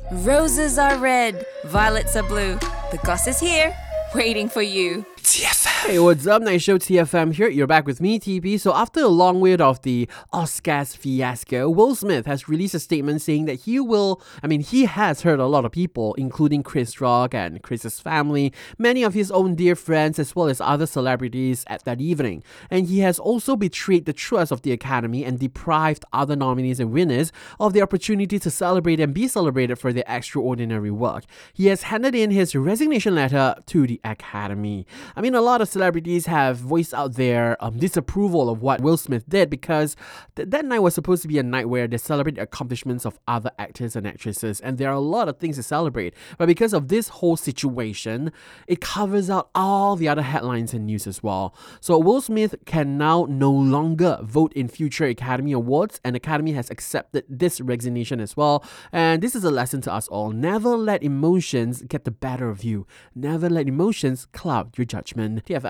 Roses are red, violets are blue. The goss is here, waiting for you. Hey, what's up? Night Show TFM here. You're back with me, TP. So after a long wait of the Oscars fiasco, Will Smith has released a statement saying that he has hurt a lot of people, including Chris Rock and Chris's family, many of his own dear friends, as well as other celebrities at that evening. And he has also betrayed the trust of the Academy and deprived other nominees and winners of the opportunity to celebrate and be celebrated for their extraordinary work. He has handed in his resignation letter to the Academy. A lot of celebrities have voiced out their disapproval of what Will Smith did because that night was supposed to be a night where they celebrate the accomplishments of other actors and actresses, and there are a lot of things to celebrate. But because of this whole situation, it covers out all the other headlines and news as well. So Will Smith can now no longer vote in future Academy Awards, and Academy has accepted this resignation as well. And this is a lesson to us all. Never let emotions get the better of you. Never let emotions cloud your judgment. TFM.